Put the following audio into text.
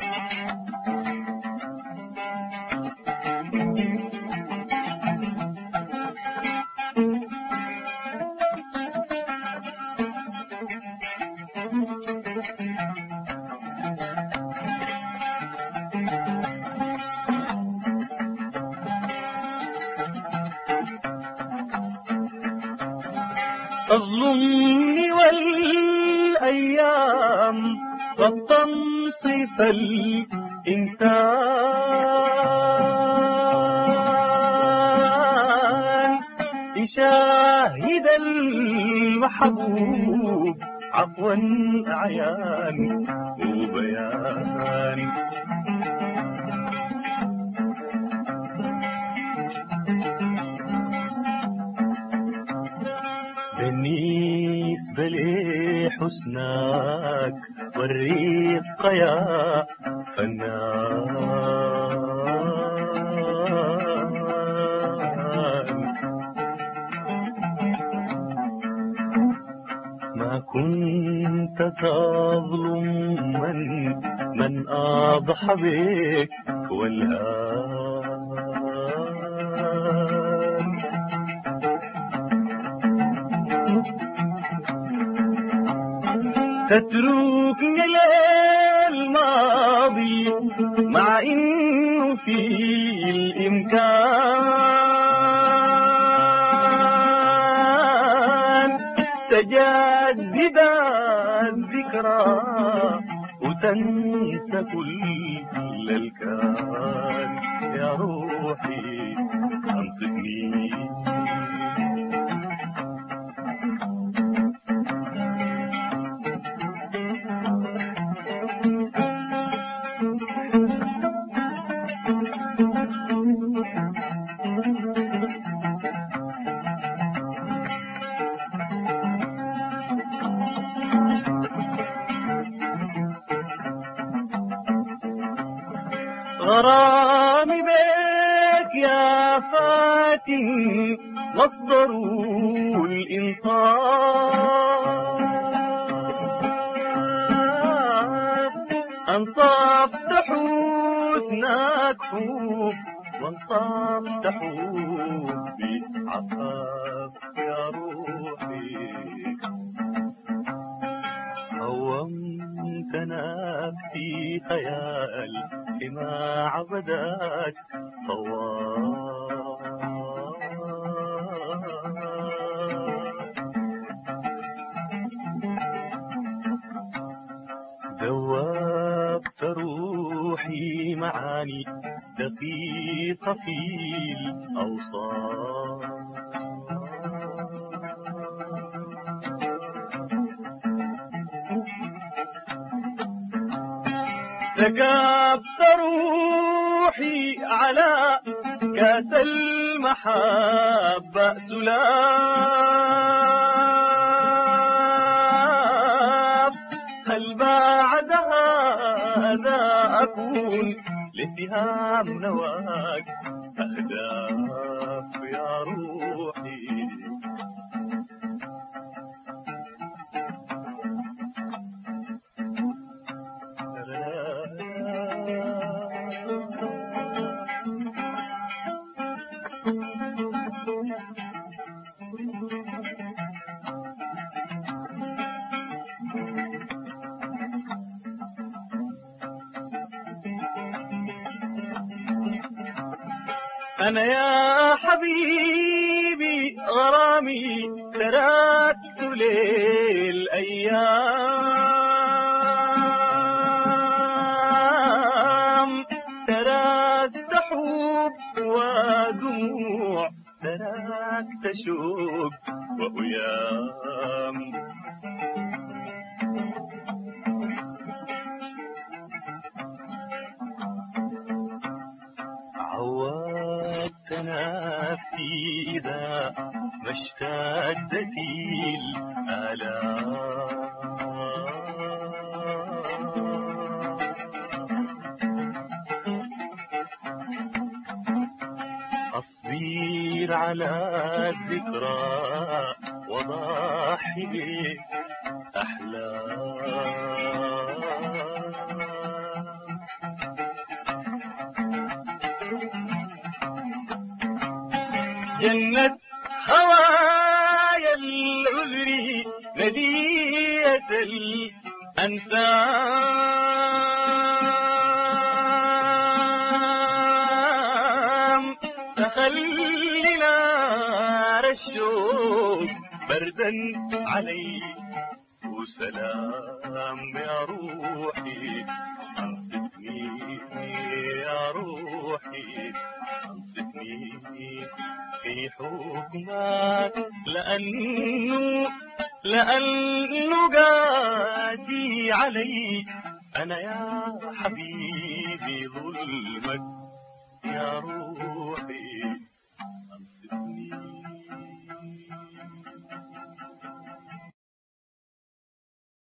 تظلمني والأيام قد تنصف الإنسان لشاهد المحبوب عفوا أعيان وبيان. بالنسبة لحسناك والرفق يا فنان ما كنت تظلم من أضحى بك والهان. تتركني للماضي مع إنه في الإمكان تجدد الذكرى وتنسى كل الكان. يا روحي أنصفني غرامي بك يا فاتن مصدر الإنصاف. أنصفت حسنك حب وانصفت حبي عفاف. يا روحي قومت نفسي خيال لما عبدك طوال. ذوبت روحي معاني دقيقة في الأوصاف. ركبت روحي على كاس المحبة سلاف. هل بعد هذا أكون لاتهام نواك أهداف. يا روحي أنا يا حبيبي غرامي تركت للأيام. تركت حب ودموع تركت شوق وهيام. عودت نفسي إذا ما اشتدت الآلام أصبر على الذكرى وضحي بك أحلام. جنة هوايا العذر ندية الأنسام تخلي نار الشوق بردا علي وسلام يا روحي أنصفني يا روحي أنصفني في حكمك لأنه قاسي علي أنا يا حبيبي ظلمك يا روحي